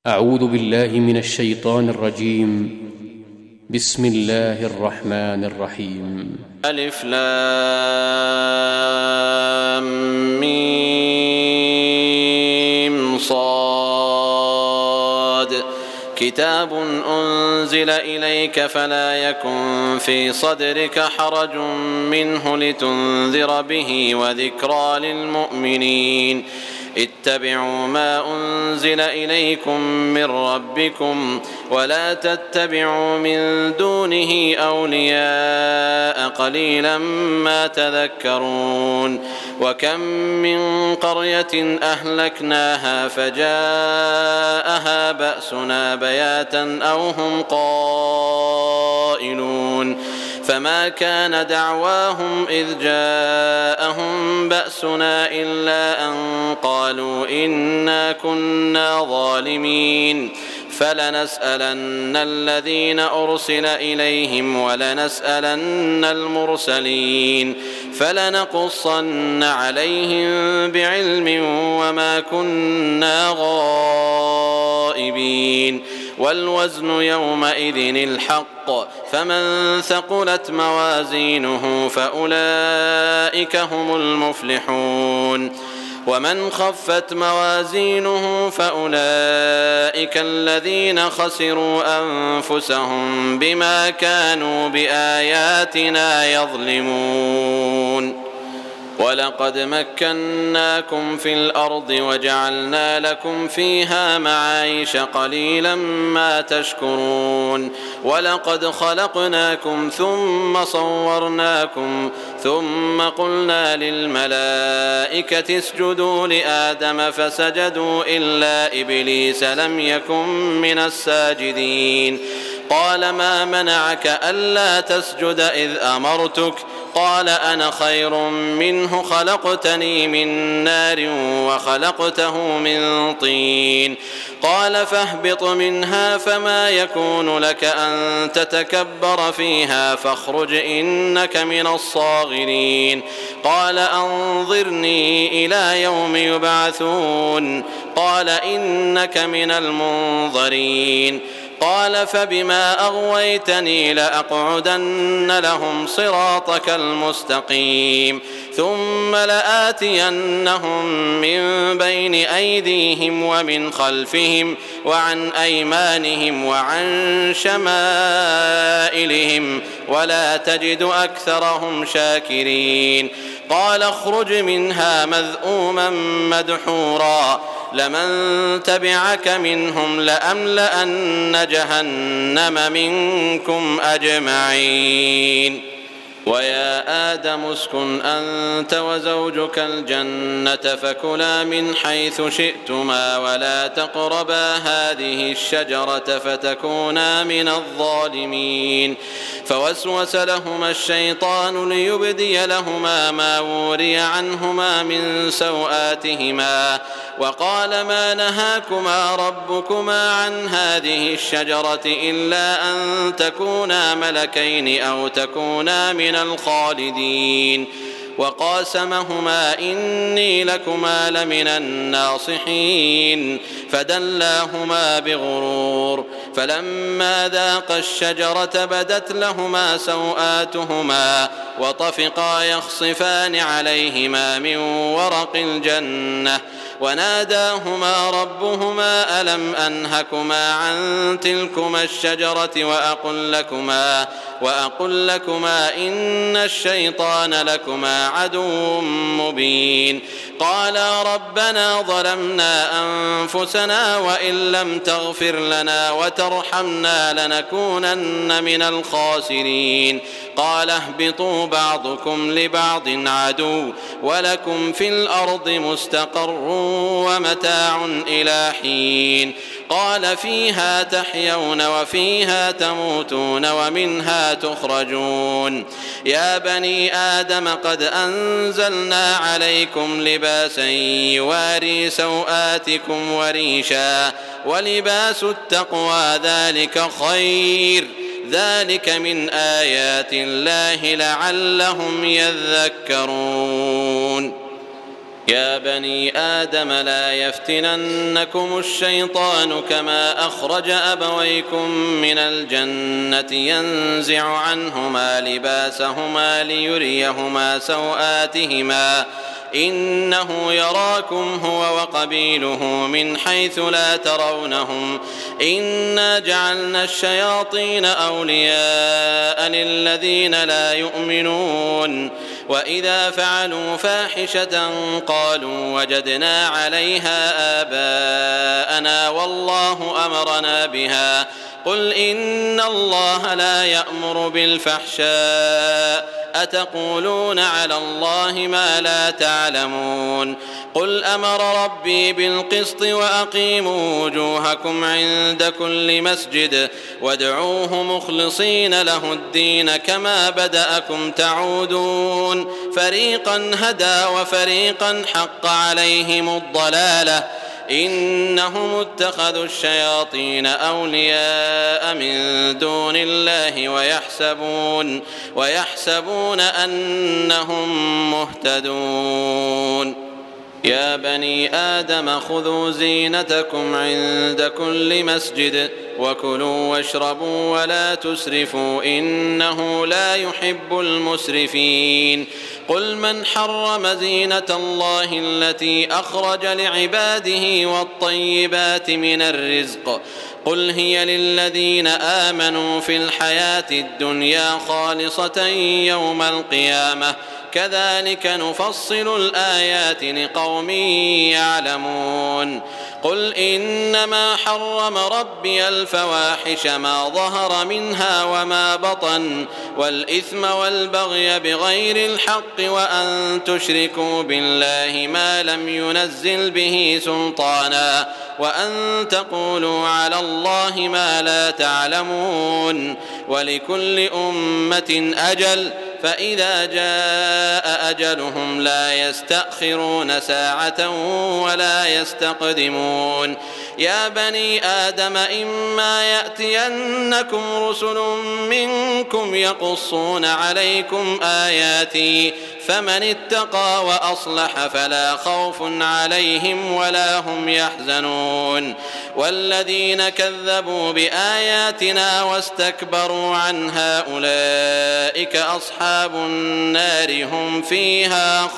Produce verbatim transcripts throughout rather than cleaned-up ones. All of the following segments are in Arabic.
أعوذ بالله من الشيطان الرجيم. بسم الله الرحمن الرحيم. ألف لام ميم صاد كتاب أنزل إليك فلا يكن في صدرك حرج منه لتنذر به وذكرى للمؤمنين. اتبعوا ما أنزل إليكم من ربكم ولا تتبعوا من دونه أولياء قليلا ما تذكرون. وكم من قرية أهلكناها فجاءها بأسنا بياتا أو هم قائلون فما كان دعواهم إذ جاءهم بأسنا إلا أن قالوا إنا كنا ظالمين. فلنسألن الذين أرسل إليهم ولنسألن المرسلين فلنقصن عليهم بعلم وما كنا غائبين. والوزن يومئذ الحق فمن ثقلت موازينه فأولئك هم المفلحون ومن خفت موازينه فأولئك الذين خسروا أنفسهم بما كانوا بآياتنا يظلمون. ولقد مكناكم في الأرض وجعلنا لكم فيها معايش قليلا ما تشكرون. ولقد خلقناكم ثم صورناكم ثم قلنا للملائكة اسجدوا لآدم فسجدوا إلا إبليس لم يكن من الساجدين. قال ما منعك ألا تسجد إذ أمرتك؟ قال أنا خير منه خلقتني من نار وخلقته من طين. قال فاهبط منها فما يكون لك أن تتكبر فيها فاخرج إنك من الصاغرين. قال أنظرني إلى يوم يبعثون. قال إنك من المنظرين. قال فبما أغويتني لأقعدن لهم صراطك المستقيم ثم لآتينهم من بين أيديهم ومن خلفهم وعن أيمانهم وعن شمائلهم ولا تجد أكثرهم شاكرين. قال اخرج منها مذءوما مدحورا لمن تبعك منهم لأملأن جهنم منكم أجمعين. ويا آدم اسكن أنت وزوجك الجنة فكلا من حيث شئتما ولا تقربا هذه الشجرة فتكونا من الظالمين. فوسوس لهما الشيطان ليبدي لهما ما وري عنهما من سوآتهما وقال ما نهاكما ربكما عن هذه الشجرة إلا أن تكونا ملكين أو تكونا من الخالدين. وقاسمهما إني لكما لمن الناصحين فدلاهما بغرور. فلما ذاقا الشجرة بدت لهما سوآتهما وطفقا يخصفان عليهما من ورق الجنة وناداهما ربهما ألم أنهكما عن تلكما الشجرة وأقل لكما, وأقل لكما إن الشيطان لكما عدو مبين. قالا ربنا ظلمنا أنفسنا وإن لم تغفر لنا وترحمنا لنكونن من الخاسرين. قال اهبطوا بعضكم لبعض عدو ولكم في الأرض مستقر ومتاع إلى حين. قال فيها تحيون وفيها تموتون ومنها تخرجون. يا بني آدم قد أنزلنا عليكم لباسا يواري سوآتكم وريشا ولباس التقوى ذلك خير ذلك من آيات الله لعلهم يذكرون. يا بني آدم لا يفتننكم الشيطان كما أخرج أبويكم من الجنة ينزع عنهما لباسهما ليريهما سوآتهما إنه يراكم هو وقبيله من حيث لا ترونهم إنا جعلنا الشياطين أولياء للذين لا يؤمنون وإذا فعلوا فاحشة قالوا وجدنا عليها آباءنا والله أمرنا بها قل إن الله لا يأمر بالفحشاء أتقولون على الله ما لا تعلمون قل أمر ربي بالقسط وأقيموا وجوهكم عند كل مسجد وادعوه مخلصين له الدين كما بدأكم تعودون فريقا هدى وفريقا حق عليهم الضلالة إنهم اتخذوا الشياطين أولياء من دون الله ويحسبون, ويحسبون أنهم مهتدون يا بني آدم خذوا زينتكم عند كل مسجد وكلوا واشربوا ولا تسرفوا إنه لا يحب المسرفين قل من حرم زينة الله التي أخرج لعباده والطيبات من الرزق قل هي للذين آمنوا في الحياة الدنيا خالصة يوم القيامة كذلك نفصل الآيات لقوم يعلمون قل إنما حرم ربي الفواحش ما ظهر منها وما بطن والإثم والبغي بغير الحق وأن تشركوا بالله ما لم ينزل به سلطانا وأن تقولوا على الله ما لا تعلمون ولكل أمة أجل فإذا جاء أجلهم لا يستأخرون ساعة ولا يستقدمون يا بني آدم إما يأتينكم رسل منكم يقصون عليكم آياتي فمن اتقى وأصلح فلا خوف عليهم ولا هم يحزنون والذين كذبوا بآياتنا واستكبروا عنها أولئك أصحاب النار هم فيها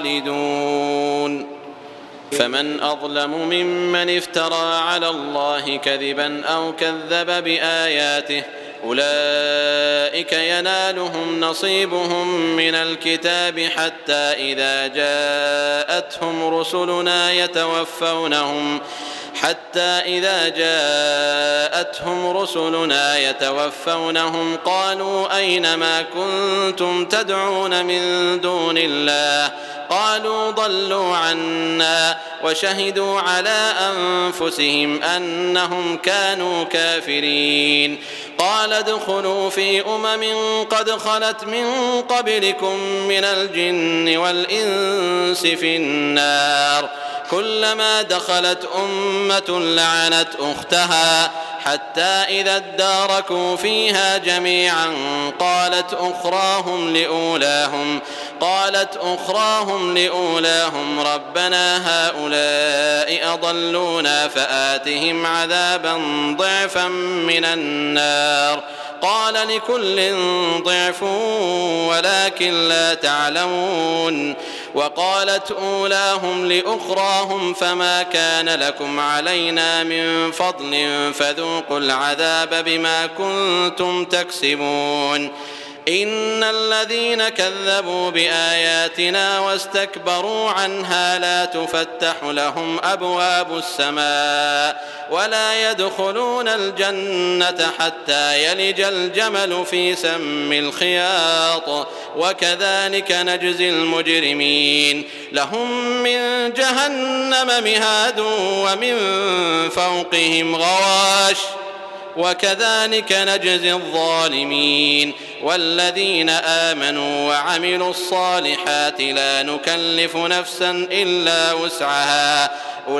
خالدون فمن أظلم ممن افترى على الله كذبا أو كذب بآياته أولئك ينالهم نصيبهم من الكتاب حتى إذا جاءتهم رسلنا يتوفونهم حتى إذا جاءتهم رسلنا يتوفونهم قالوا أين ما كنتم تدعون من دون الله قالوا ضلوا عنا وشهدوا على أنفسهم أنهم كانوا كافرين قال ادخلوا في أمم قد خلت من قبلكم من الجن والإنس في النار كلما دخلت أمة لعنت أختها حتى إذا اداركوا فيها جميعا قالت أخراهم لأولاهم قالت أخراهم لأولاهم ربنا هؤلاء أضلونا فآتهم عذابا ضعفا من النار قال لكل ضعف ولكن لا تعلمون وقالت أولاهم لأخراهم فما كان لكم علينا من فضل فذوقوا العذاب بما كنتم تكسبون إن الذين كذبوا بآياتنا واستكبروا عنها لا تفتح لهم أبواب السماء ولا يدخلون الجنة حتى يلج الجمل في سم الخياط وكذلك نجزي المجرمين لهم من جهنم مهاد ومن فوقهم غواش وكذلك نجزي الظالمين والذين آمنوا وعملوا الصالحات لا نكلف نفسا إلا وسعها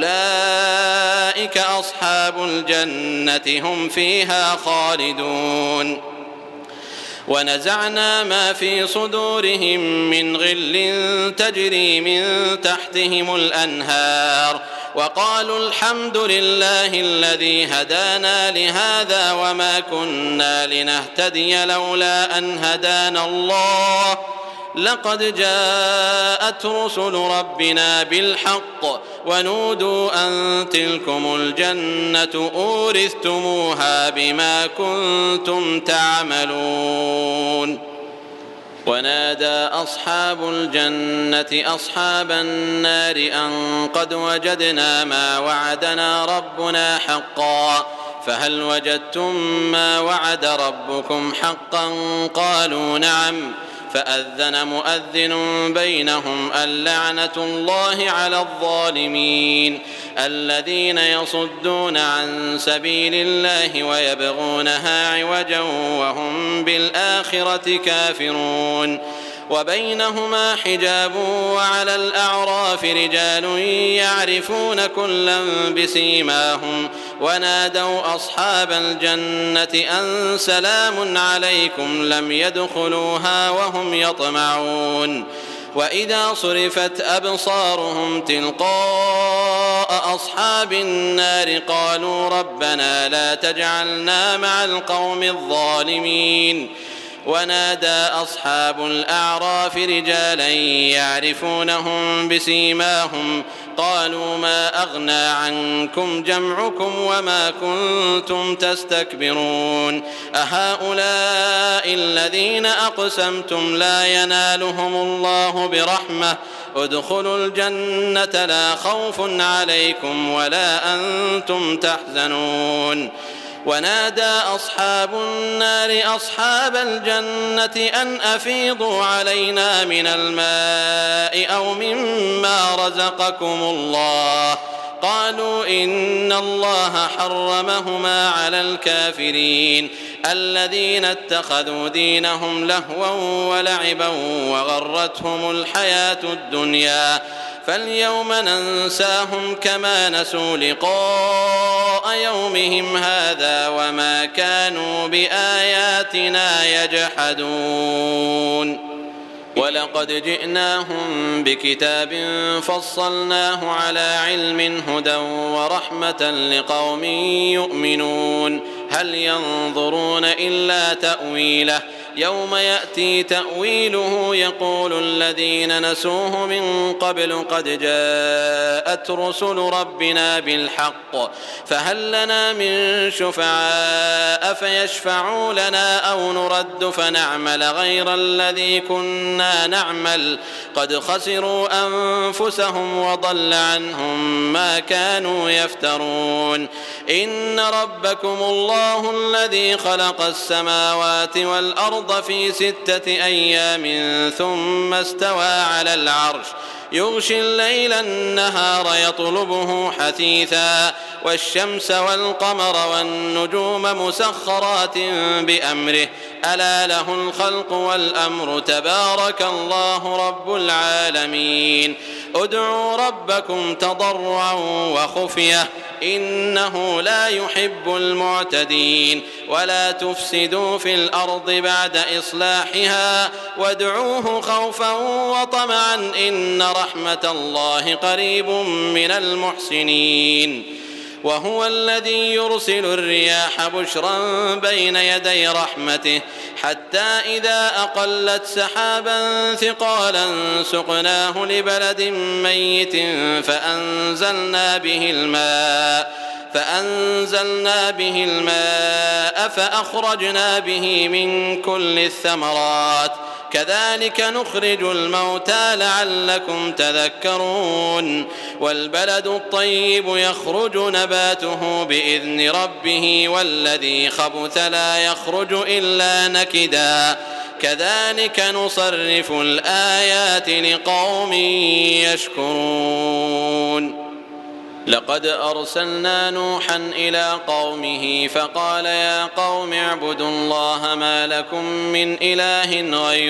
أولئك أصحاب الجنة هم فيها خالدون ونزعنا ما في صدورهم من غل تجري من تحتهم الأنهار وقالوا الحمد لله الذي هدانا لهذا وما كنا لنهتدي لولا أن هدانا الله لقد جاءت رسل ربنا بالحق ونودوا أن تلكم الجنة أورثتموها بما كنتم تعملون. ونادى أصحاب الجنة أصحاب النار أن قد وجدنا ما وعدنا ربنا حقا فهل وجدتم ما وعد ربكم حقا قالوا نعم فأذن مؤذن بينهم اللعنة الله على الظالمين الذين يصدون عن سبيل الله ويبغونها عوجا وهم بالآخرة كافرون. وبينهما حجاب وعلى الأعراف رجال يعرفون كلا بسيماهم ونادوا أصحاب الجنة أن سلام عليكم لم يدخلوها وهم يطمعون. وإذا صرفت أبصارهم تلقاء أصحاب النار قالوا ربنا لا تجعلنا مع القوم الظالمين. ونادى أصحاب الأعراف رجالا يعرفونهم بسيماهم قالوا ما أغنى عنكم جمعكم وما كنتم تستكبرون أهؤلاء الذين أقسمتم لا ينالهم الله برحمة ادخلوا الجنة لا خوف عليكم ولا أنتم تحزنون. ونادى أصحاب النار أصحاب الجنة أن أفيضوا علينا من الماء أو مما رزقكم الله قالوا إن الله حرمهما على الكافرين الذين اتخذوا دينهم لهوا ولعبا وغرتهم الحياة الدنيا فاليوم ننساهم كما نسوا لقاء يومهم هذا وما كانوا بآياتنا يجحدون. ولقد جئناهم بكتاب فصلناه على علم هدى ورحمة لقوم يؤمنون هل ينظرون إلا تأويله يوم يأتي تأويله يقول الذين نسوه من قبل قد جاءت رسل ربنا بالحق فهل لنا من شفعاء فيشفعوا لنا أو نرد فنعمل غير الذي كنا نعمل قد خسروا أنفسهم وضل عنهم ما كانوا يفترون. إن ربكم الله الذي خلق السماوات والأرض في ستة أيام ثم استوى على العرش يغشي الليل النهار يطلبه حثيثا والشمس والقمر والنجوم مسخرات بأمره ألا له الخلق والأمر تبارك الله رب العالمين. ادعوا ربكم تضرعا وخفية إنه لا يحب المعتدين ولا تفسدوا في الأرض بعد إصلاحها وادعوه خوفا وطمعا إن رحمة الله قريب من المحسنين. وهو الذي يرسل الرياح بشرا بين يدي رحمته حتى إذا أقلت سحابا ثقالا سقناه لبلد ميت فأنزلنا به الماء فأنزلنا به الماء فأخرجنا به من كل الثمرات كذلك نخرج الموتى لعلكم تذكرون. والبلد الطيب يخرج نباته بإذن ربه والذي خبث لا يخرج إلا نكدا كذلك نصرف الآيات لقوم يشكرون. لقد أرسلنا نوحا إلى قومه فقال يا قوم اعبدوا الله ما لكم من إله غيره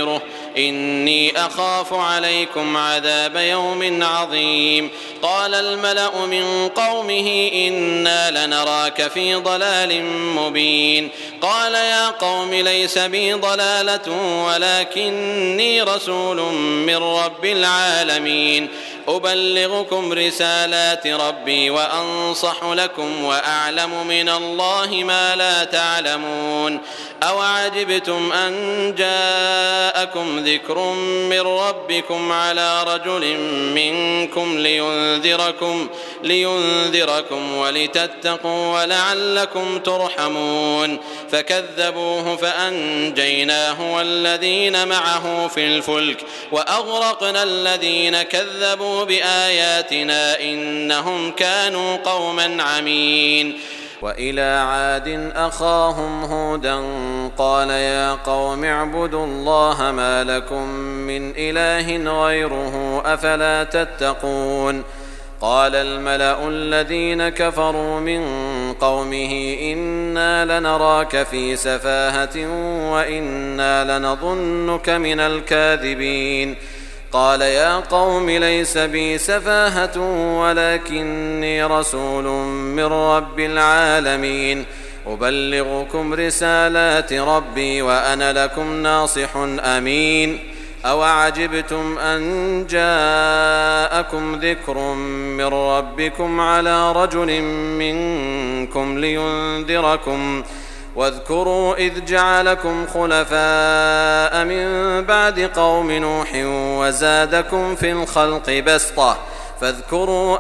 إني أخاف عليكم عذاب يوم عظيم. قال الملأ من قومه إنا لنراك في ضلال مبين. قال يا قوم ليس بي ضلالة ولكني رسول من رب العالمين أبلغكم رسالات ربي وأنصح لكم وأعلم من الله ما لا تعلمون. أوعجبتم أن جاءكم ذكر من ربكم على رجل منكم لينذركم, لينذركم ولتتقوا ولعلكم ترحمون. فكذبوه فأنجيناه والذين معه في الفلك وأغرقنا الذين كذبوا بآياتنا إنهم كانوا قوما عمين. وإلى عاد أخاهم هودا قال يا قوم اعبدوا الله ما لكم من إله غيره أفلا تتقون. قال الملأ الذين كفروا من قومه إنا لنراك في سفاهة وإنا لنظنك من الكاذبين. قال يا قوم ليس بي سفاهة ولكني رسول من رب العالمين أبلغكم رسالات ربي وأنا لكم ناصح أمين. أوعجبتم أن جاءكم ذكر من ربكم على رجل منكم لينذركم واذكروا إذ جعلكم خلفاء من بعد قوم نوح وزادكم في الخلق بسطة فاذكروا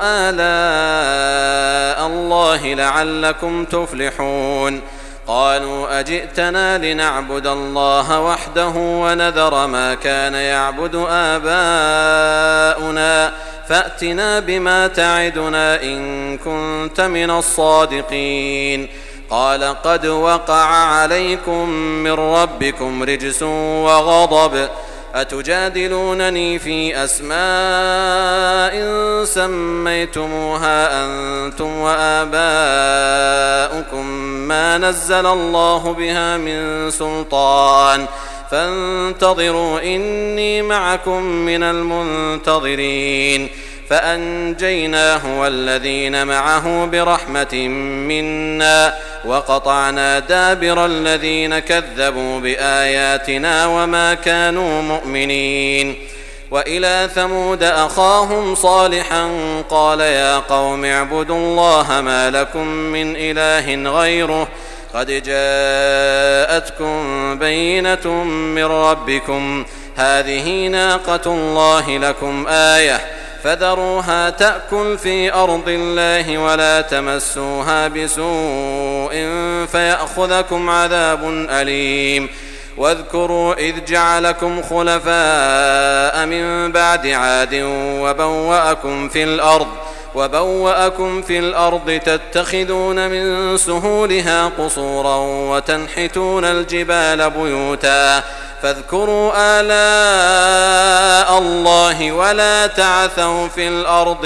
آلاء الله لعلكم تفلحون. قالوا أجئتنا لنعبد الله وحده ونذر ما كان يعبد آباؤنا فأتنا بما تعدنا إن كنت من الصادقين. قال قد وقع عليكم من ربكم رجس وغضب أتجادلونني في أسماء سميتموها أنتم وآباؤكم ما نزل الله بها من سلطان فانتظروا إني معكم من المنتظرين. فأنجيناه والذين معه برحمة منا وقطعنا دابر الذين كذبوا بآياتنا وما كانوا مؤمنين. وإلى ثمود أخاهم صالحا قال يا قوم اعبدوا الله ما لكم من إله غيره قد جاءتكم بينة من ربكم هذه ناقة الله لكم آية فذروها تأكل في أرض الله ولا تمسوها بسوء فيأخذكم عذاب أليم. واذكروا إذ جعلكم خلفاء من بعد عاد وبوأكم في الأرض وبوأكم في الأرض تتخذون من سهولها قصورا وتنحتون الجبال بيوتا فاذكروا آلاء الله ولا تعثوا في الأرض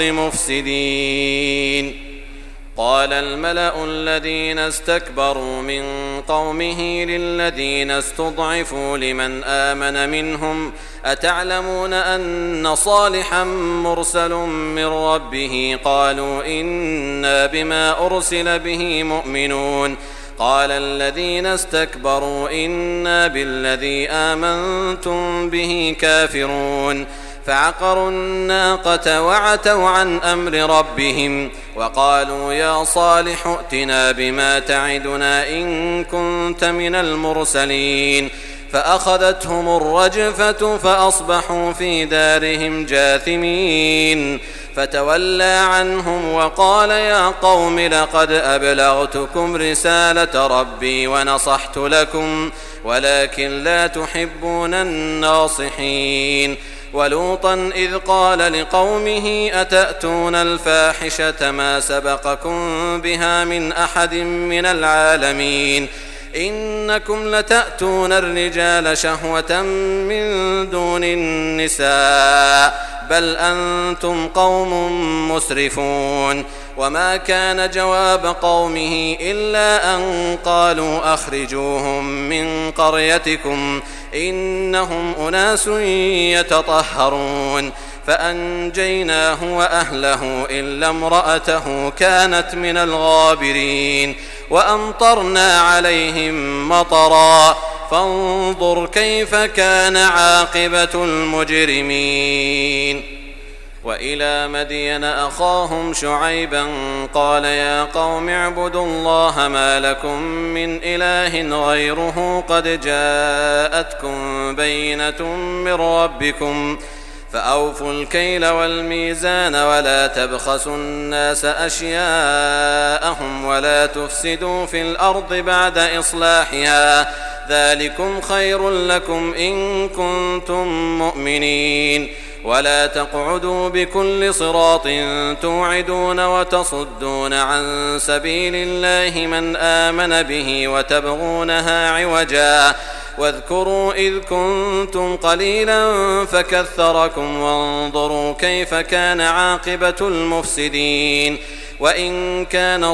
مفسدين. قال الملأ الذين استكبروا من قومه للذين استضعفوا لمن آمن منهم أتعلمون أن صالحا مرسل من ربه قالوا إنا بما أرسل به مؤمنون. قال الذين استكبروا إنا بالذي آمنتم به كافرون. فعقروا الناقة وعتوا عن أمر ربهم وقالوا يا صالح ائتنا بما تعدنا إن كنت من المرسلين. فأخذتهم الرجفة فأصبحوا في دارهم جاثمين. فتولى عنهم وقال يا قوم لقد أبلغتكم رسالة ربي ونصحت لكم ولكن لا تحبون الناصحين. ولوطا إذ قال لقومه أتأتون الفاحشة ما سبقكم بها من أحد من العالمين إنكم لتأتون الرجال شهوة من دون النساء بل أنتم قوم مسرفون. وما كان جواب قومه إلا أن قالوا أخرجوهم من قريتكم إنهم أناس يتطهرون فأنجيناه وأهله إلا امرأته كانت من الغابرين وأمطرنا عليهم مطرا فانظر كيف كان عاقبة المجرمين. وإلى مدين أخاهم شعيبا قال يا قوم اعبدوا الله ما لكم من إله غيره قد جاءتكم بينة من ربكم فأوفوا الكيل والميزان ولا تبخسوا الناس أشياءهم ولا تفسدوا في الأرض بعد إصلاحها ذلكم خير لكم إن كنتم مؤمنين. ولا تقعدوا بكل صراط توعدون وتصدون عن سبيل الله من آمن به وتبغونها عوجا واذكروا إذ كنتم قليلا فكثركم وانظروا كيف كان عاقبة المفسدين. وإن كان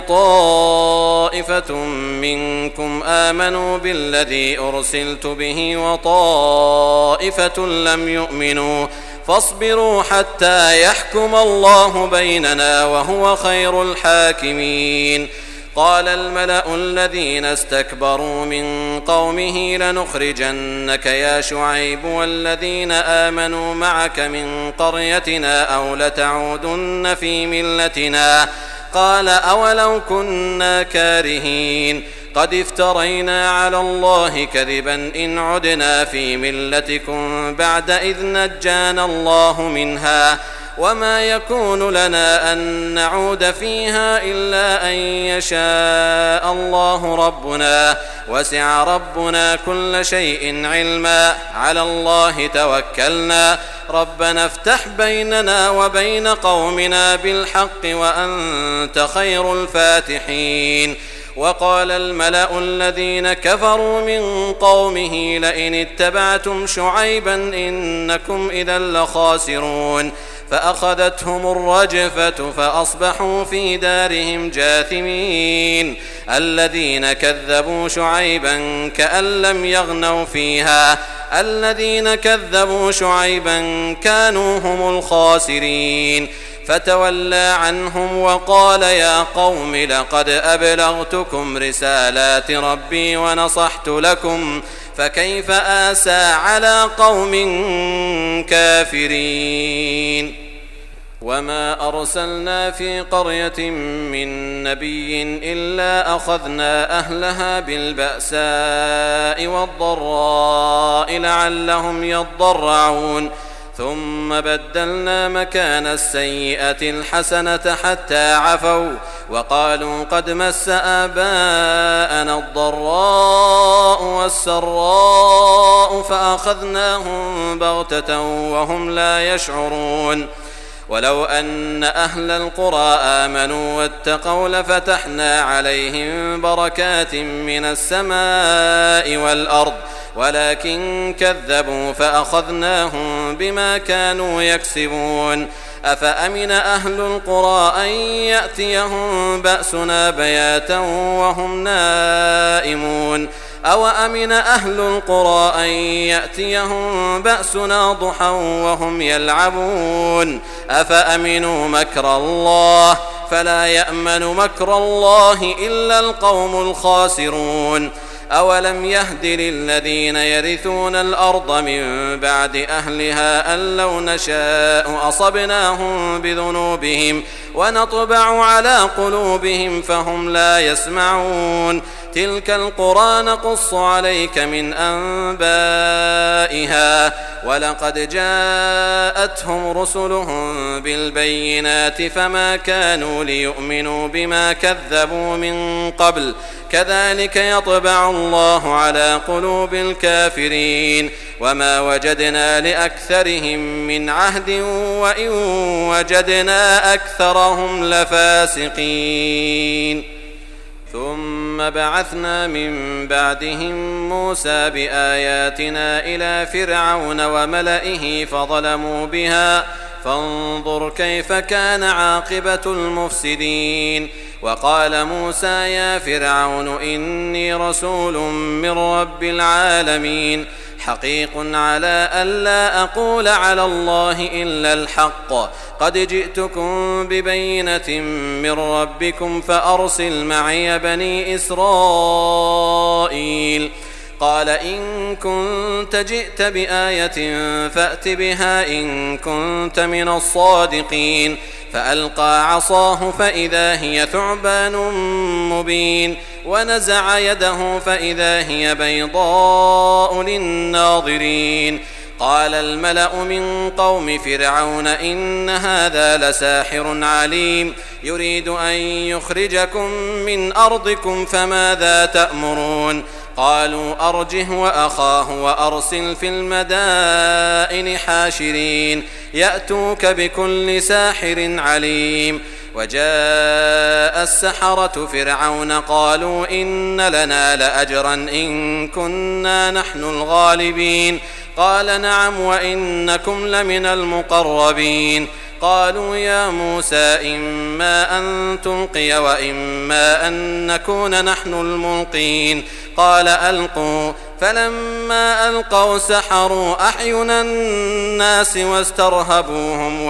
طائفة منكم آمنوا بالذي أرسلت به وطائفة لم يؤمنوا فاصبروا حتى يحكم الله بيننا وهو خير الحاكمين. قال الملأ الذين استكبروا من قومه لنخرجنك يا شعيب والذين آمنوا معك من قريتنا أو لتعودن في ملتنا قال أولو كنا كارهين قد افترينا على الله كذبا إن عدنا في ملتكم بعد إذ نجانا الله منها وما يكون لنا أن نعود فيها إلا أن يشاء الله ربنا وسع ربنا كل شيء علما على الله توكلنا ربنا افتح بيننا وبين قومنا بالحق وأنت خير الفاتحين. وقال الملأ الذين كفروا من قومه لئن اتبعتم شعيبا إنكم إذا لخاسرون فأخذتهم الرجفة فأصبحوا في دارهم جاثمين. الذين كذبوا شعيبا كأن لم يغنوا فيها الذين كذبوا شعيبا كانوا هم الخاسرين. فتولى عنهم وقال يا قوم لقد أبلغتكم رسالات ربي ونصحت لكم فكيف آسى على قوم كافرين. وما أرسلنا في قرية من نبي إلا أخذنا أهلها بالبأساء والضراء لعلهم يضرعون ثم بدلنا مكان السيئة الحسنة حتى عفوا وقالوا قد مس آباءنا الضراء والسراء فأخذناهم بغتة وهم لا يشعرون. ولو أن أهل القرى آمنوا واتقوا لفتحنا عليهم بركات من السماء والأرض ولكن كذبوا فأخذناهم بما كانوا يكسبون. أفأمن أهل القرى أن يأتيهم بأسنا بياتا وهم نائمون أو أمن أهل القرى أن يأتيهم بأسنا ضحى وهم يلعبون أفأمنوا مكر الله فلا يأمن مكر الله إلا القوم الخاسرون. أولم يهد للذين يرثون الأرض من بعد أهلها أن لو نشاء أصبناهم بذنوبهم ونطبع على قلوبهم فهم لا يسمعون. تلك القرى نقص عليك من أنبائها ولقد جاءتهم رسلهم بالبينات فما كانوا ليؤمنوا بما كذبوا من قبل كذلك يطبع الله على قلوب الكافرين. وما وجدنا لأكثرهم من عهد وإن وجدنا أكثرهم لفاسقين. ثم بعثنا من بعدهم موسى بآياتنا إلى فرعون وملئه فظلموا بها فانظر كيف كان عاقبة المفسدين. وقال موسى يا فرعون إني رسول من رب العالمين حقيق على ألا أقول على الله إلا الحق قد جئتكم ببينة من ربكم فأرسل معي بني إسرائيل. قال إن كنت جئت بآية فأت بها إن كنت من الصادقين. فألقى عصاه فإذا هي ثعبان مبين ونزع يده فإذا هي بيضاء للناظرين. قال الملأ من قوم فرعون إن هذا لساحر عليم يريد أن يخرجكم من أرضكم فماذا تأمرون؟ قالوا أرجه وأخاه وأرسل في المدائن حاشرين يأتوك بكل ساحر عليم. وجاء السحرة فرعون قالوا إن لنا لأجرا إن كنا نحن الغالبين. قال نعم وإنكم لمن المقربين. قالوا يا موسى إما أن تلقي وإما أن نكون نحن الملقين. قال ألقوا. فلما ألقوا سحروا أعين الناس واسترهبوهم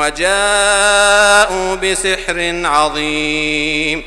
وجاءوا بسحر عظيم.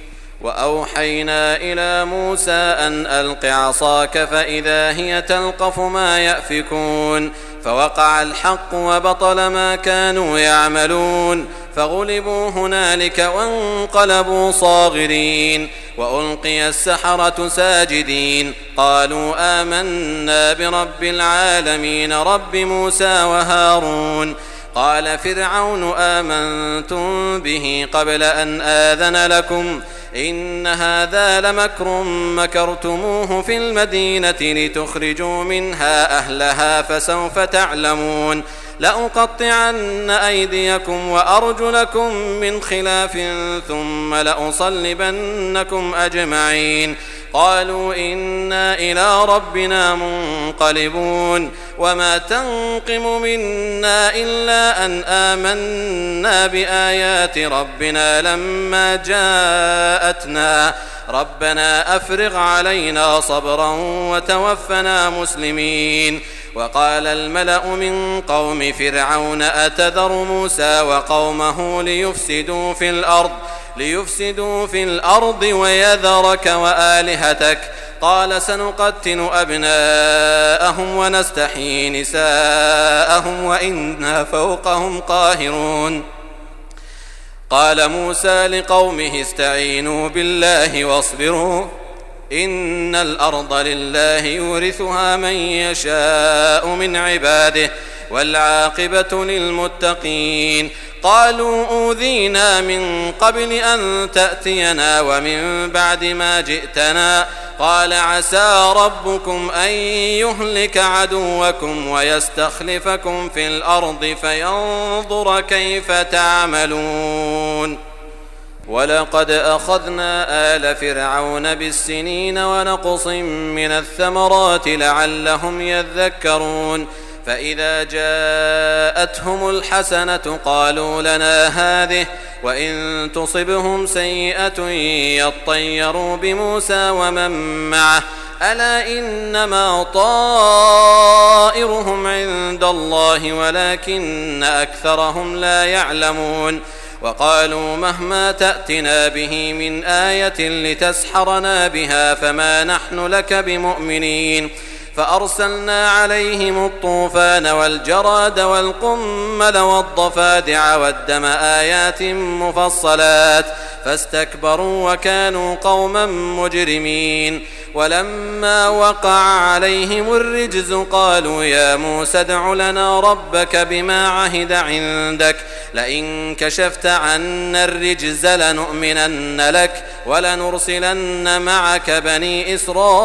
وأوحينا إلى موسى أن ألق عصاك فإذا هي تلقف ما يأفكون. فوقع الحق وبطل ما كانوا يعملون فغلبوا هنالك وانقلبوا صاغرين. وألقي السحرة ساجدين قالوا آمنا برب العالمين رب موسى وهارون. قال فرعون آمنتم به قبل أن آذن لكم إن هذا لمكر مكرتموه في المدينة لتخرجوا منها أهلها فسوف تعلمون. لأقطعن أيديكم وأرجلكم من خلاف ثم لأصلبنكم أجمعين. قالوا إنا إلى ربنا منقلبون. وما تنقم منا إلا أن آمنا بآيات ربنا لما جاءتنا ربنا أفرغ علينا صبرا وتوفنا مسلمين. وقال الملأ من قوم فرعون أتذر موسى وقومه ليفسدوا في الأرض ليفسدوا في الأرض ويذرك وآلهتك. قال سنقتل أبناءهم ونستحيي نساءهم وإنا فوقهم قاهرون. قال موسى لقومه استعينوا بالله واصبروا إن الأرض لله يورثها من يشاء من عباده والعاقبة للمتقين. قالوا أوذينا من قبل أن تأتينا ومن بعد ما جئتنا. قال عسى ربكم أن يهلك عدوكم ويستخلفكم في الأرض فينظر كيف تعملون. ولقد أخذنا آل فرعون بالسنين ونقص من الثمرات لعلهم يذكرون. فإذا جاءتهم الحسنة قالوا لنا هذه وإن تصبهم سيئة يطيروا بموسى ومن معه ألا إنما طائرهم عند الله ولكن أكثرهم لا يعلمون. وقالوا مهما تأتنا به من آية لتسحرنا بها فما نحن لك بمؤمنين. فأرسلنا عليهم الطوفان والجراد والقمل والضفادع والدم آيات مفصلات فاستكبروا وكانوا قوما مجرمين. ولما وقع عليهم الرجز قالوا يا موسى ادع لنا ربك بما عهد عندك لئن كشفت عنا الرجز لنؤمنن لك ولنرسلن معك بني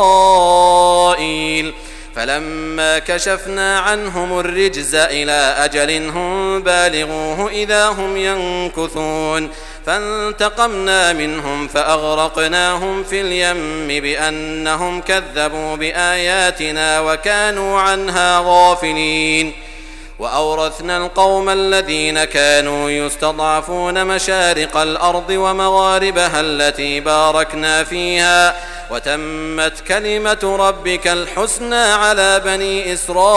إسرائيل. فلما كشفنا عنهم الرجز إلى أجل هم بالغوه إذا هم ينكثون. فانتقمنا منهم فأغرقناهم في اليم بأنهم كذبوا بآياتنا وكانوا عنها غافلين. وأورثنا القوم الذين كانوا يستضعفون مشارق الأرض ومغاربها التي باركنا فيها وتمت كلمة ربك الحسنى على بني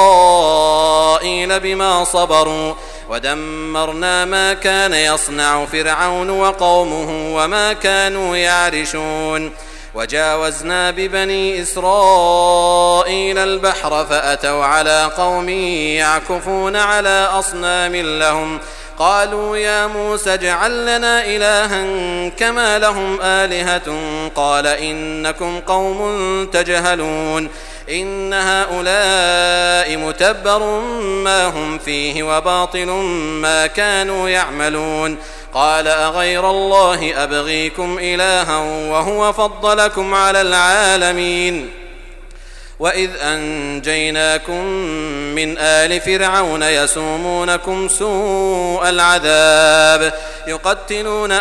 إسرائيل بما صبروا ودمرنا ما كان يصنع فرعون وقومه وما كانوا يعرشون وجاوزنا ببني إسرائيل البحر فأتوا على قوم يعكفون على أصنام لهم قالوا يا موسى اجعل لنا إلها كما لهم آلهة قال إنكم قوم تجهلون إن هؤلاء متبر ما هم فيه وباطل ما كانوا يعملون قال أغير الله أبغيكم إلها وهو فضلكم على العالمين وإذ أنجيناكم من آل فرعون يسومونكم سوء العذاب يقتلون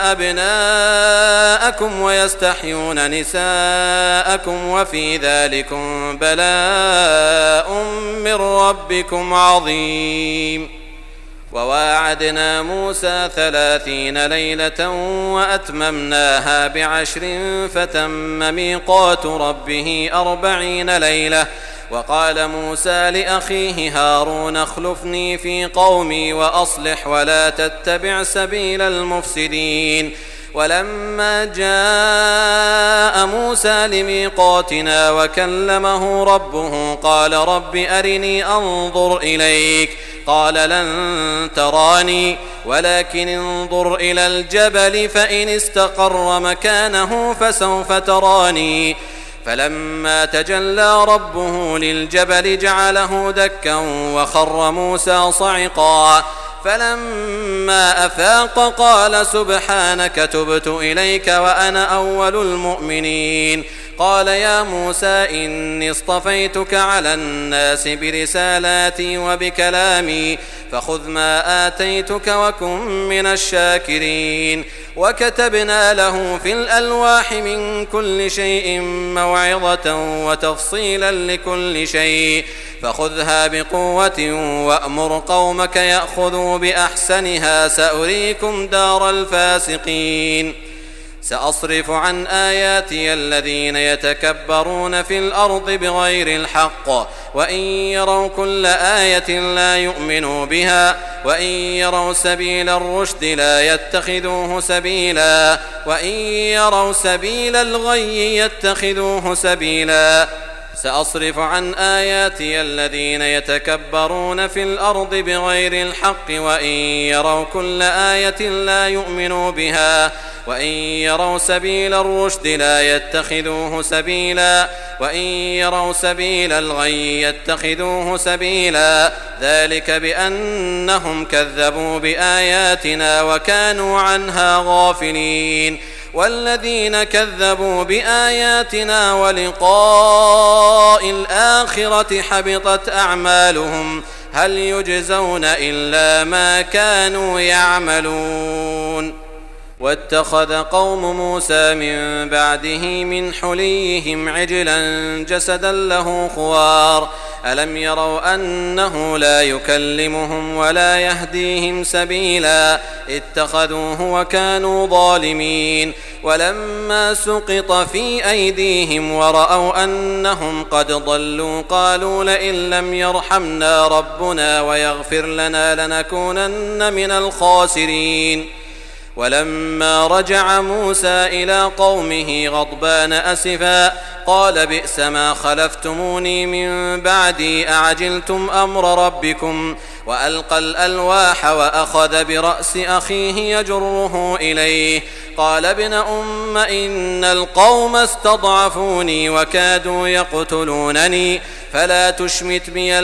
أبناءكم ويستحيون نساءكم وفي ذلكم بلاء من ربكم عظيم وواعدنا موسى ثلاثين ليلة وأتممناها بعشر فتم ميقات ربه أربعين ليلة وقال موسى لأخيه هارون اخلفني في قومي وأصلح ولا تتبع سبيل المفسدين ولما جاء موسى لميقاتنا وكلمه ربه قال رب أرني أنظر إليك قال لن تراني ولكن انظر إلى الجبل فإن استقر مكانه فسوف تراني فلما تجلى ربه للجبل جعله دكا وخر موسى صعقا فلما أفاق قال سبحانك تبت إليك وأنا أول المؤمنين قال يا موسى إني اصطفيتك على الناس برسالاتي وبكلامي فخذ ما آتيتك وكن من الشاكرين وكتبنا له في الألواح من كل شيء موعظة وتفصيلا لكل شيء فخذها بقوة وأمر قومك يأخذوا بأحسنها سأريكم دار الفاسقين سأصرف عن آياتي الذين يتكبرون في الأرض بغير الحق وإن يروا كل آية لا يؤمنوا بها وإن يروا سبيل الرشد لا يتخذوه سبيلا وإن يروا سبيل الغي يتخذوه سبيلا سأصرف عن آياتي الذين يتكبرون في الأرض بغير الحق وإن يروا كل آية لا يؤمنوا بها وإن يروا سبيل الرشد لا يتخذوه سبيلا وإن يروا سبيل الغي يتخذوه سبيلا ذلك بأنهم كذبوا بآياتنا وكانوا عنها غافلين والذين كذبوا بآياتنا ولقاء الآخرة حبطت أعمالهم هل يجزون إلا ما كانوا يعملون واتخذ قوم موسى من بعده من حليهم عجلا جسدا له خوار ألم يروا أنه لا يكلمهم ولا يهديهم سبيلا اتخذوه وكانوا ظالمين ولما سقط في أيديهم ورأوا أنهم قد ضلوا قالوا لئن لم يرحمنا ربنا ويغفر لنا لنكونن من الخاسرين ولما رجع موسى إلى قومه غضبان أسفا قال بئس ما خلفتموني من بعدي أعجلتم أمر ربكم وألقى الألواح وأخذ برأس أخيه يجره إليه قال ابن أم إن القوم استضعفوني وكادوا يقتلونني فلا تشمت بي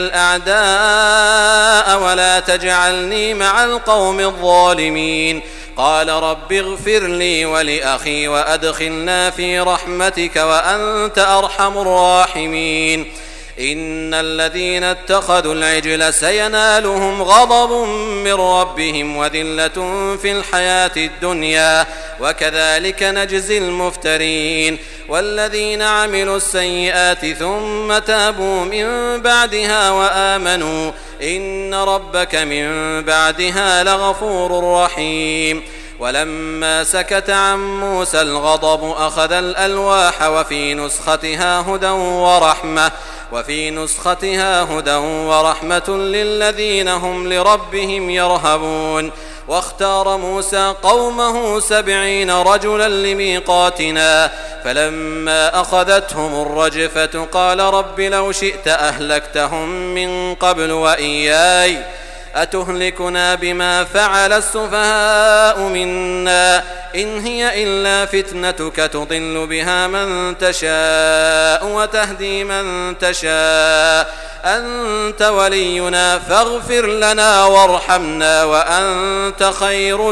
الأعداء ولا تجعلني مع القوم الظالمين قال رب اغفر لي ولأخي وأدخلنا في رحمتك وأنت أرحم الراحمين إن الذين اتخذوا العجل سينالهم غضب من ربهم وذلة في الحياة الدنيا وكذلك نجزي المفترين والذين عملوا السيئات ثم تابوا من بعدها وآمنوا إن ربك من بعدها لغفور رحيم. ولما سكت عن موسى الغضب أخذ الألواح وفي نسختها هدى ورحمة وفي نسختها هدى ورحمة للذين هم لربهم يرهبون. واختار موسى قومه سبعين رجلا لميقاتنا فلما أخذتهم الرجفة قال رب لو شئت أهلكتهم من قبل وإياي أتهلكنا بما فعل السفهاء منا إن هي إلا فتنتك تضل بها من تشاء وتهدي من تشاء أنت ولينا فاغفر لنا وارحمنا وأنت خير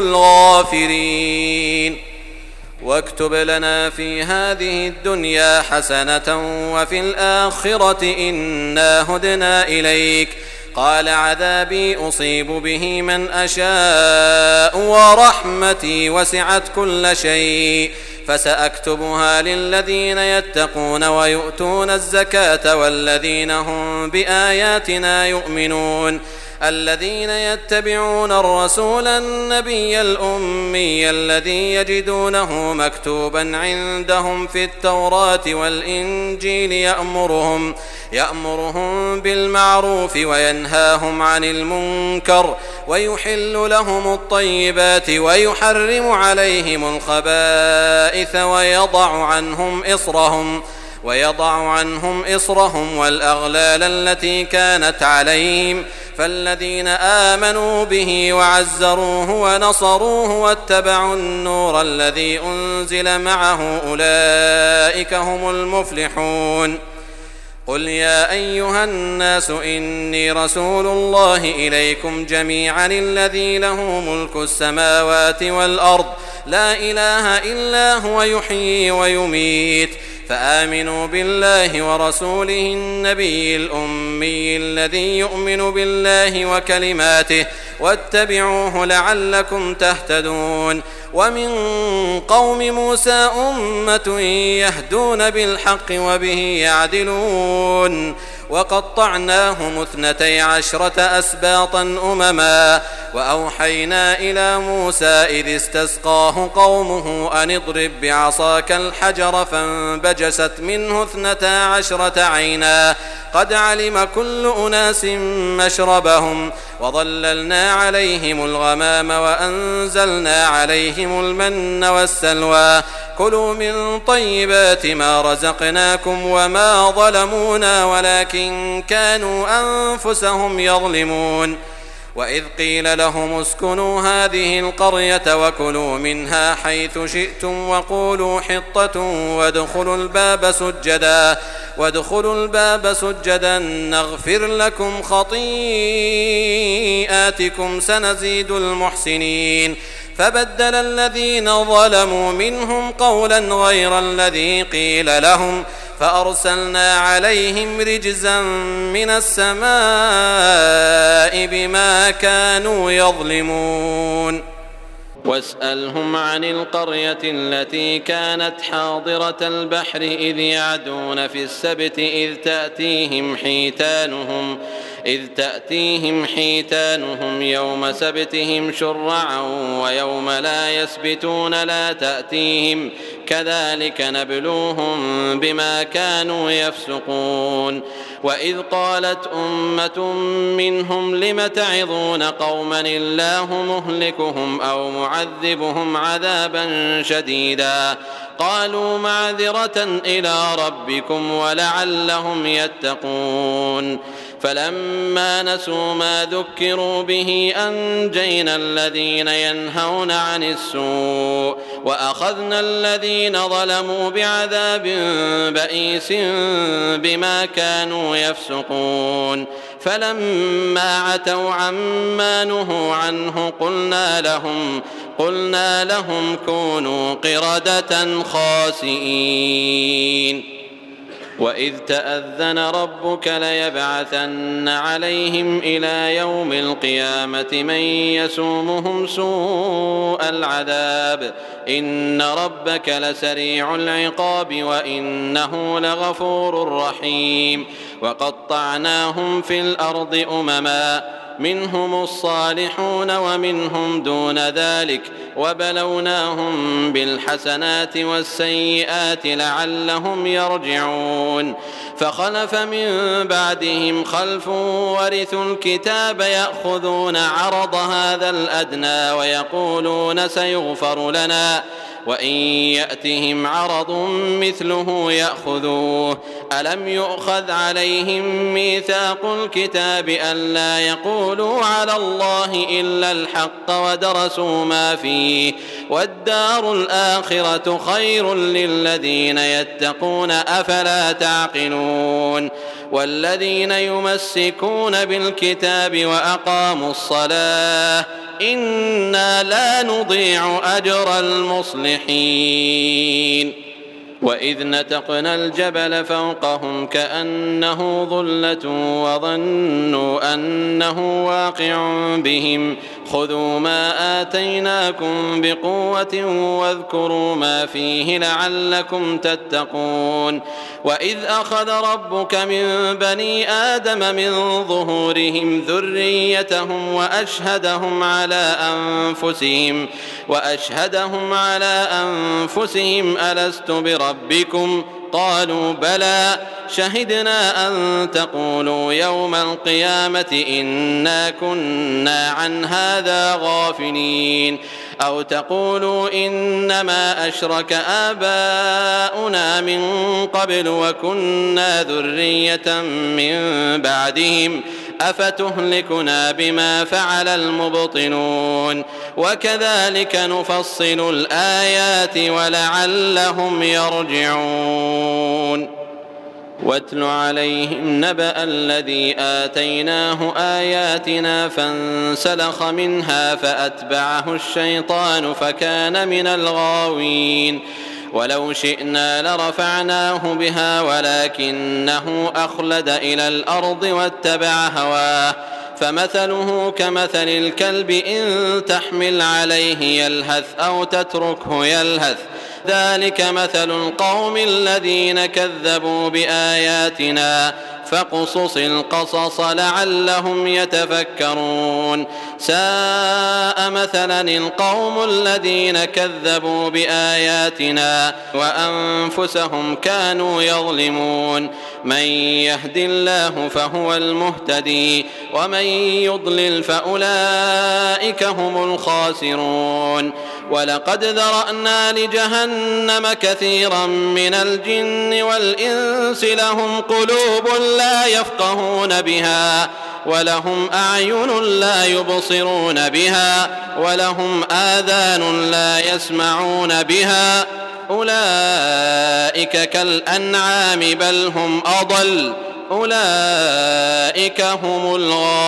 الغافرين. واكتب لنا في هذه الدنيا حسنة وفي الآخرة إنا هدنا إليك قال عذابي أصيب به من أشاء ورحمتي وسعت كل شيء فسأكتبها للذين يتقون ويؤتون الزكاة والذين هم بآياتنا يؤمنون الذين يتبعون الرسول النبي الأمي الذي يجدونه مكتوبا عندهم في التوراة والإنجيل يأمرهم يأمرهم بالمعروف وينهاهم عن المنكر ويحل لهم الطيبات ويحرم عليهم الخبائث ويضع عنهم إصرهم ويضع عنهم إصرهم والأغلال التي كانت عليهم فالذين آمنوا به وعزروه ونصروه واتبعوا النور الذي أنزل معه أولئك هم المفلحون. قل يا أيها الناس إني رسول الله إليكم جميعا الذي له ملك السماوات والأرض لا إله إلا هو يحيي ويميت فآمنوا بالله ورسوله النبي الأمي الذي يؤمن بالله وكلماته واتبعوه لعلكم تهتدون. ومن قوم موسى أمة يهدون بالحق وبه يعدلون وقطعناهم اثنتي عشرة أسباطا أمما وأوحينا إلى موسى إذ استسقاه قومه أن اضرب بعصاك الحجر فانبجست منه اثنتا عشرة عينا قد علم كل أناس مشربهم وظللنا عليهم الغمام وأنزلنا عليهم المن والسلوى كلوا من طيبات ما رزقناكم وما ظلمونا ولكن كانوا أنفسهم يظلمون. وإذ قيل لهم اسكنوا هذه القرية وكلوا منها حيث شئتم وقولوا حطة وادخلوا الباب سجدا وادخلوا الباب سجدا نغفر لكم خطيئاتكم سنزيد المحسنين. فبدل الذين ظلموا منهم قولا غير الذي قيل لهم فأرسلنا عليهم رجزا من السماء بما كانوا يظلمون. واسألهم عن القرية التي كانت حاضرة البحر إذ يعدون في السبت إذ تأتيهم حيتانهم إذ تأتيهم حيتانهم يوم سبتهم شرعا ويوم لا يسبتون لا تأتيهم كذلك نبلوهم بما كانوا يفسقون. وإذ قالت أمة منهم لم تعظون قوما الله مهلكهم أو معذبهم عذابا شديدا قالوا معذرة إلى ربكم ولعلهم يتقون. فلما نسوا ما ذكروا به أنجينا الذين ينهون عن السوء وأخذنا الذين ظلموا بعذاب بئيس بما كانوا يفسقون. فلما عتوا عما نهوا عنه قلنا لهم قلنا لهم كونوا قردة خاسئين. وإذ تأذن ربك ليبعثن عليهم إلى يوم القيامة من يسومهم سوء العذاب إن ربك لسريع العقاب وإنه لغفور رحيم وقطعناهم في الأرض أمما منهم الصالحون ومنهم دون ذلك وبلوناهم بالحسنات والسيئات لعلهم يرجعون فخلف من بعدهم خلف ورثوا الكتاب يأخذون عرض هذا الأدنى ويقولون سيغفر لنا وإن يأتهم عرض مثله يأخذوه ألم يؤخذ عليهم ميثاق الكتاب ألا يقولوا على الله إلا الحق ودرسوا ما فيه والدار الآخرة خير للذين يتقون أفلا تعقلون والذين يمسكون بالكتاب وأقاموا الصلاة إنا لا نضيع أجر المصلحين وإذ نتقنا الجبل فوقهم كأنه ظلة وظنوا أنه واقع بهم خذوا ما آتيناكم بقوة واذكروا ما فيه لعلكم تتقون وإذ أخذ ربك من بني آدم من ظهورهم ذريتهم وأشهدهم على أنفسهم وأشهدهم على أنفسهم ألست بربكم قالوا بلى شهدنا أن تقولوا يوم القيامة إنا كنا عن هذا غافلين أو تقولوا إنما أشرك آباؤنا من قبل وكنا ذرية من بعدهم أفتهلكنا بما فعل المبطلون وكذلك نفصل الآيات ولعلهم يرجعون واتل عليهم نبأ الذي آتيناه آياتنا فانسلخ منها فأتبعه الشيطان فكان من الغاوين ولو شئنا لرفعناه بها ولكنه أخلد إلى الأرض واتبع هواه فمثله كمثل الكلب إن تحمل عليه يلهث أو تتركه يلهث ذلك مثل القوم الذين كذبوا بآياتنا فاقصص القصص لعلهم يتفكرون ساء مثلا القوم الذين كذبوا بآياتنا وأنفسهم كانوا يظلمون من يهد الله فهو المهتدي ومن يضلل فأولئك هم الخاسرون ولقد ذرأنا لجهنم كثيرا من الجن والإنس لهم قلوب لا يفقهون بها ولهم أعين لا يبصرون بها ولهم آذان لا يسمعون بها أولئك كالأنعام بل هم أضل أولئك هم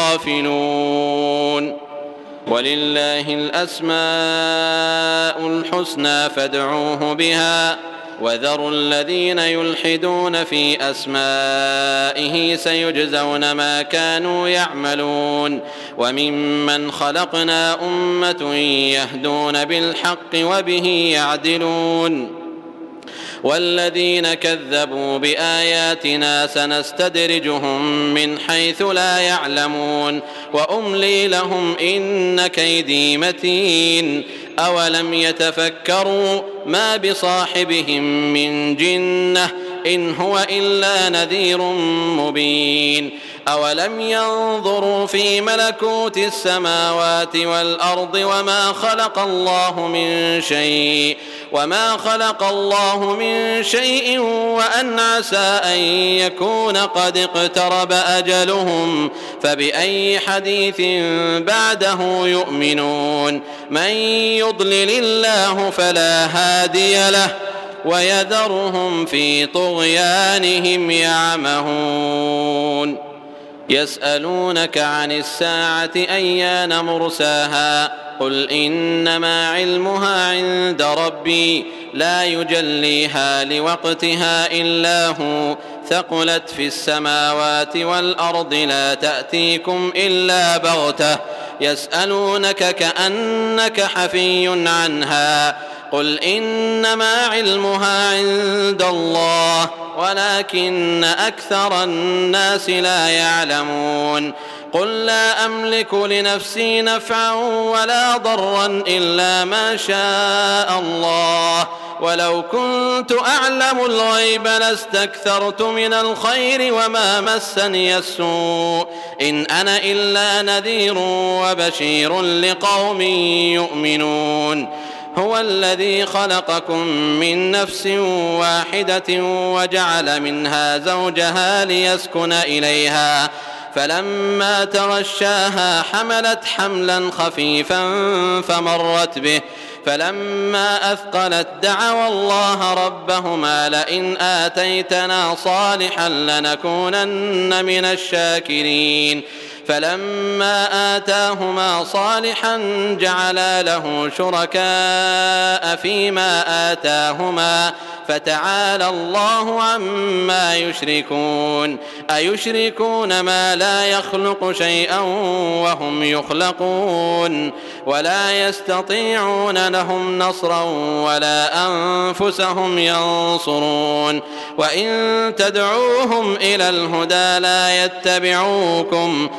الغافلون ولله الأسماء الحسنى فادعوه بها وذروا الذين يلحدون في أسمائه سيجزون ما كانوا يعملون وممن خلقنا أمة يهدون بالحق وبه يعدلون والذين كذبوا بآياتنا سنستدرجهم من حيث لا يعلمون وأملي لهم إن كيدي متين أولم يتفكروا ما بصاحبهم من جنة إن هو إلا نذير مبين أولم ينظروا في ملكوت السماوات والأرض وما خلق الله من شيء وما خلق الله من شيء وأن عسى أن يكون قد اقترب أجلهم فبأي حديث بعده يؤمنون من يضلل الله فلا هادي له ويذرهم في طغيانهم يعمهون يسألونك عن الساعة أيان مرساها قل إنما علمها عند ربي لا يجليها لوقتها إلا هو ثقلت في السماوات والأرض لا تأتيكم إلا بغتة يسألونك كأنك حفي عنها قل إنما علمها عند الله ولكن أكثر الناس لا يعلمون قل لا أملك لنفسي نفعا ولا ضرا إلا ما شاء الله ولو كنت أعلم الغيب لاستكثرت من الخير وما مسني السوء إن أنا إلا نذير وبشير لقوم يؤمنون هو الذي خلقكم من نفس واحدة وجعل منها زوجها ليسكن إليها فلما تغشاها حملت حملا خفيفا فمرت به فلما أثقلت دعوا الله ربهما لئن آتيتنا صالحا لنكونن من الشاكرين فلما آتاهما صالحا جعلا له شركاء فيما آتاهما فتعالى الله عما يشركون أيشركون ما لا يخلق شيئا وهم يخلقون ولا يستطيعون لهم نصرا ولا أنفسهم ينصرون وإن تدعوهم إلى الهدى لا يتبعوكم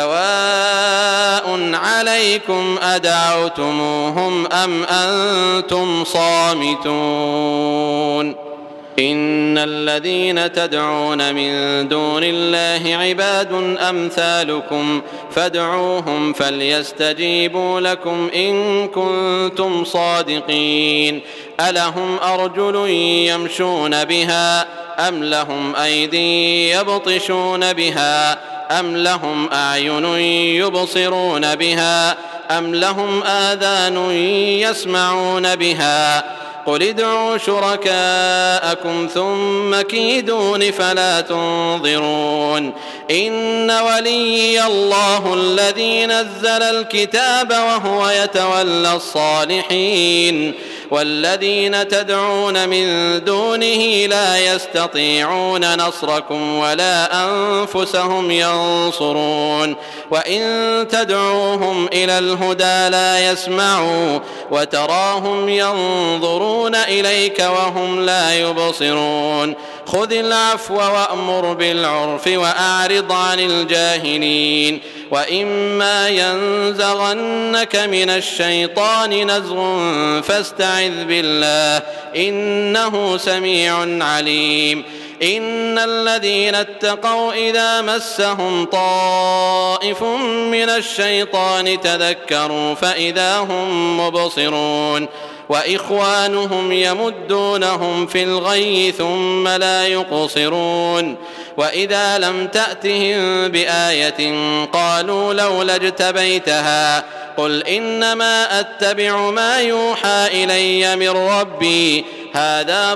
سواء عليكم أدعوتموهم أم أنتم صامتون إن الذين تدعون من دون الله عباد أمثالكم فادعوهم فليستجيبوا لكم إن كنتم صادقين ألهم أرجل يمشون بها أم لهم أيدي يبطشون بها أم لهم أعين يبصرون بها أم لهم آذان يسمعون بها قل ادعوا شركاءكم ثم كيدون فلا تنظرون إن وليي الله الذي نزل الكتاب وهو يتولى الصالحين والذين تدعون من دونه لا يستطيعون نصركم ولا أنفسهم ينصرون وإن تدعوهم إلى الهدى لا يسمعوا وتراهم ينظرون إليك وهم لا يبصرون خذ العفو وأمر بالعرف وأعرض عن الجاهلين وإما ينزغنك من الشيطان نزغ فاستعذ بالله إنه سميع عليم إن الذين اتقوا إذا مسهم طائف من الشيطان تذكروا فإذا هم مبصرون وإخوانهم يمدونهم في الغي ثم لا يقصرون وإذا لم تأتهم بآية قالوا لولا اجتبيتها قل إنما أتبع ما يوحى إلي من ربي هذا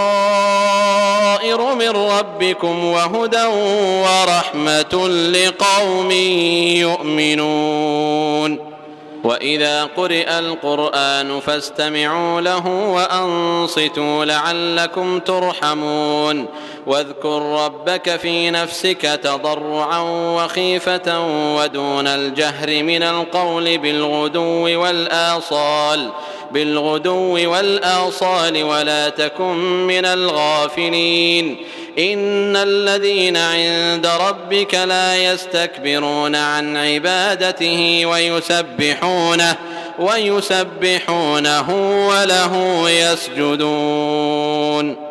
بصائر من ربكم وهدى ورحمة لقوم يؤمنون وإذا قرئ القرآن فاستمعوا له وأنصتوا لعلكم ترحمون واذكر ربك في نفسك تضرعا وخيفة ودون الجهر من القول بالغدو والآصال بالغدو والآصال ولا تكن من الغافلين إن الذين عند ربك لا يستكبرون عن عبادته ويسبحونه ويسبحونه وله يسجدون